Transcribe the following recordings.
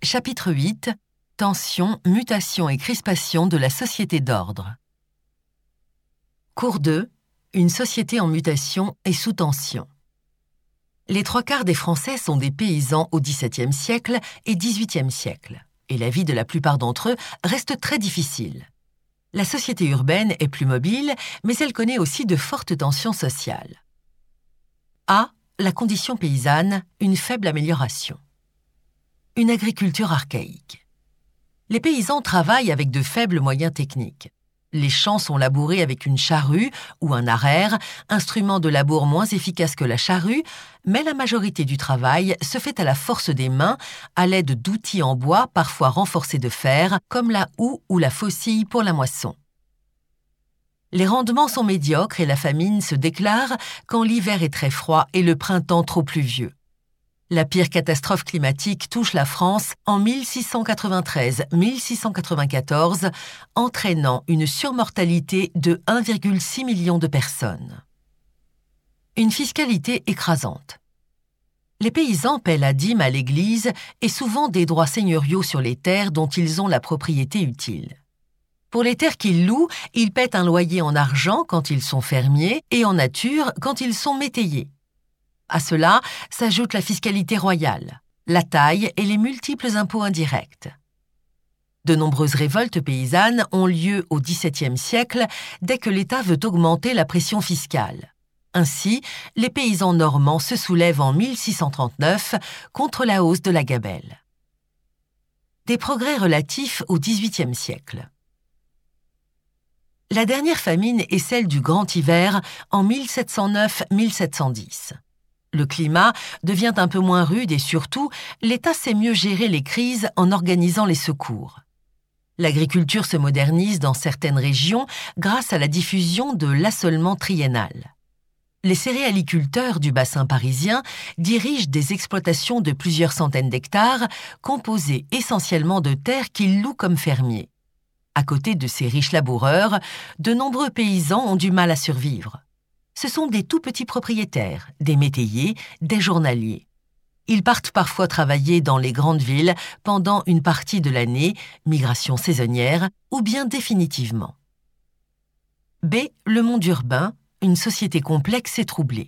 Chapitre 8. Tension, mutation et crispation de la société d'ordre. Cours 2. Une société en mutation et sous tension. Les 3/4 des Français sont des paysans au XVIIe siècle et XVIIIe siècle, et la vie de la plupart d'entre eux reste très difficile. La société urbaine est plus mobile, mais elle connaît aussi de fortes tensions sociales. A. La condition paysanne, une faible amélioration. Une agriculture archaïque. Les paysans travaillent avec de faibles moyens techniques. Les champs sont labourés avec une charrue ou un araire, instrument de labour moins efficace que la charrue, mais la majorité du travail se fait à la force des mains, à l'aide d'outils en bois parfois renforcés de fer, comme la houe ou la faucille pour la moisson. Les rendements sont médiocres et la famine se déclare quand l'hiver est très froid et le printemps trop pluvieux. La pire catastrophe climatique touche la France en 1693-1694, entraînant une surmortalité de 1,6 million de personnes. Une fiscalité écrasante. Les paysans paient la dîme à l'Église et souvent des droits seigneuriaux sur les terres dont ils ont la propriété utile. Pour les terres qu'ils louent, ils paient un loyer en argent quand ils sont fermiers et en nature quand ils sont métayers. À cela s'ajoute la fiscalité royale, la taille et les multiples impôts indirects. De nombreuses révoltes paysannes ont lieu au XVIIe siècle dès que l'État veut augmenter la pression fiscale. Ainsi, les paysans normands se soulèvent en 1639 contre la hausse de la gabelle. Des progrès relatifs au XVIIIe siècle. La dernière famine est celle du Grand Hiver en 1709-1710. Le climat devient un peu moins rude et surtout, l'État sait mieux gérer les crises en organisant les secours. L'agriculture se modernise dans certaines régions grâce à la diffusion de l'assolement triennal. Les céréaliculteurs du bassin parisien dirigent des exploitations de plusieurs centaines d'hectares, composées essentiellement de terres qu'ils louent comme fermiers. À côté de ces riches laboureurs, de nombreux paysans ont du mal à survivre. Ce sont des tout petits propriétaires, des métayers, des journaliers. Ils partent parfois travailler dans les grandes villes pendant une partie de l'année, migration saisonnière, ou bien définitivement. B. Le monde urbain, une société complexe et troublée.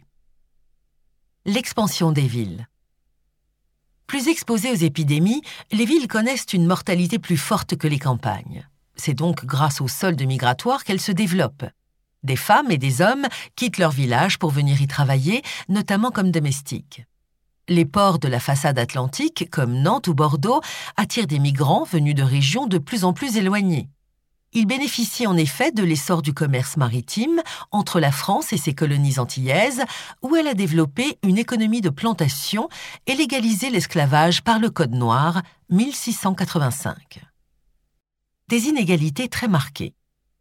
L'expansion des villes. Plus exposées aux épidémies, les villes connaissent une mortalité plus forte que les campagnes. C'est donc grâce au solde migratoire qu'elles se développent. Des femmes et des hommes quittent leur village pour venir y travailler, notamment comme domestiques. Les ports de la façade atlantique, comme Nantes ou Bordeaux, attirent des migrants venus de régions de plus en plus éloignées. Ils bénéficient en effet de l'essor du commerce maritime entre la France et ses colonies antillaises, où elle a développé une économie de plantation et légalisé l'esclavage par le Code noir, 1685. Des inégalités très marquées.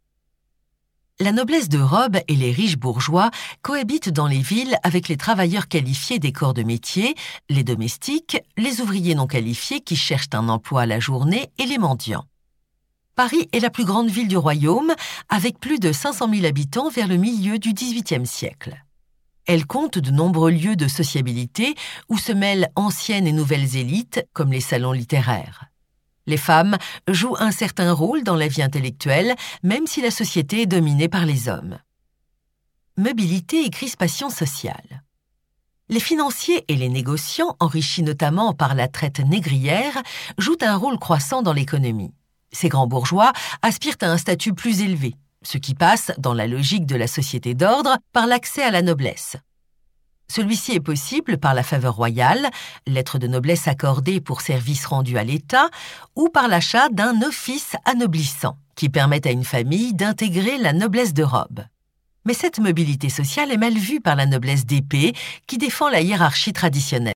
La noblesse de robe et les riches bourgeois cohabitent dans les villes avec les travailleurs qualifiés des corps de métier, les domestiques, les ouvriers non qualifiés qui cherchent un emploi à la journée et les mendiants. Paris est la plus grande ville du royaume, avec plus de 500 000 habitants vers le milieu du XVIIIe siècle. Elle compte de nombreux lieux de sociabilité où se mêlent anciennes et nouvelles élites, comme les salons littéraires. Les femmes jouent un certain rôle dans la vie intellectuelle, même si la société est dominée par les hommes. Mobilité et crispation sociale. Les financiers et les négociants, enrichis notamment par la traite négrière, jouent un rôle croissant dans l'économie. Ces grands bourgeois aspirent à un statut plus élevé, ce qui passe, dans la logique de la société d'ordre, par l'accès à la noblesse. Celui-ci est possible par la faveur royale, lettre de noblesse accordée pour services rendus à l'État, ou par l'achat d'un office anoblissant, qui permet à une famille d'intégrer la noblesse de robe. Mais cette mobilité sociale est mal vue par la noblesse d'épée, qui défend la hiérarchie traditionnelle.